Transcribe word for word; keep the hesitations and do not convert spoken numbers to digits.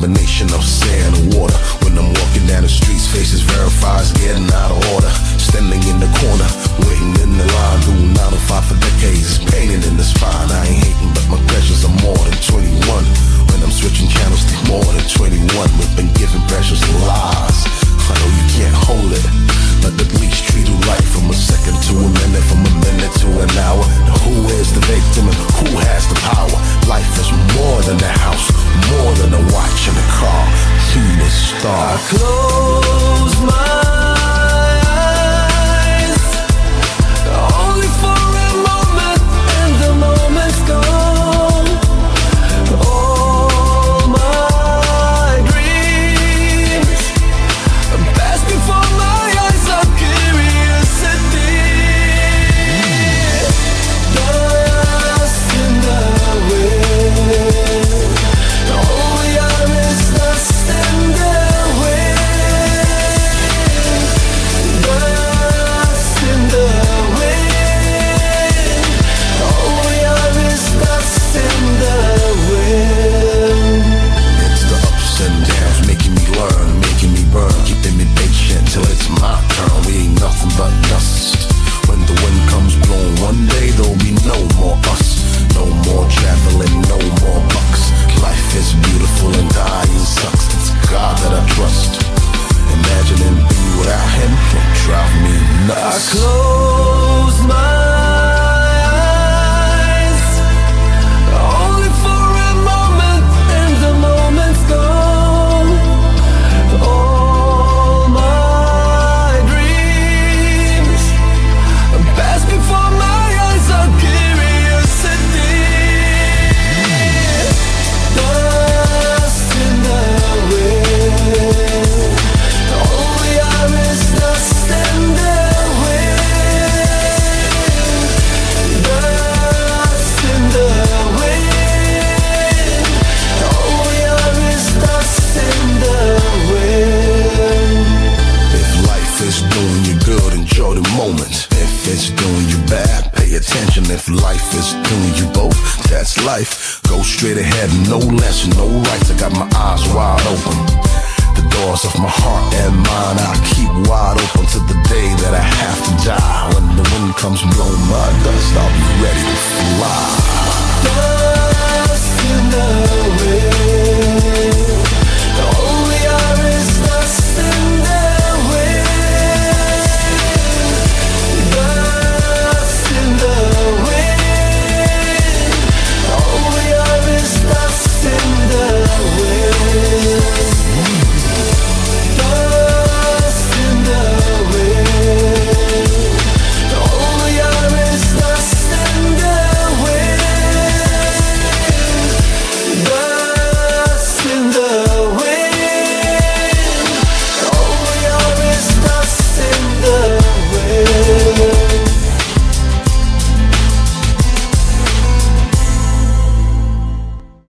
combination of sand and water. When I'm walking down the streets, faces verifies getting out of order. Standing in the corner, waiting in the line, doing nine to five for decades. It's painting in the spine. I ain't hating, but my pressures are more than twenty-one. When I'm switching channels to more than twenty-one, we've been given precious lies. I know you can't hold it. Let the bleach treat you right from a second to a minute, from a minute to an hour. Now who is the victim and who has the power? Life is more than a house, more than a watch and a car. Seen this star. I close my eyes, only for a moment, and the moment's gone. All my dreams pass before my eyes of curiosity. Dust in the wind, all we are is dust in the wind. Dust in the wind, all we are is dust in the wind. It's the ups and downs, making me learn, making me burn, keeping me patient till it's my turn. We ain't nothing but dust. When the wind comes blowing, one day there'll be no more us. No more traveling, no more bucks. Life is beautiful and dying sucks. It's God that I trust. Imagining being without him will drive me nuts. I close my eyes, only for a moment, and the moment's gone. All my dreams pass before my eyes of curiosity. Dust in the wind, all we are is dust in the wind. Dust in the wind, all we are is dust in the wind. If life is doing you good, enjoy the moment. If it's doing you bad, pay attention. If life is doing you both, that's life. Go straight ahead, no less, no rights. I got my eyes wide open. The doors of my heart and mind I keep wide open to the day that I have to die. When the wind comes blowing my dust, I'll be ready to fly.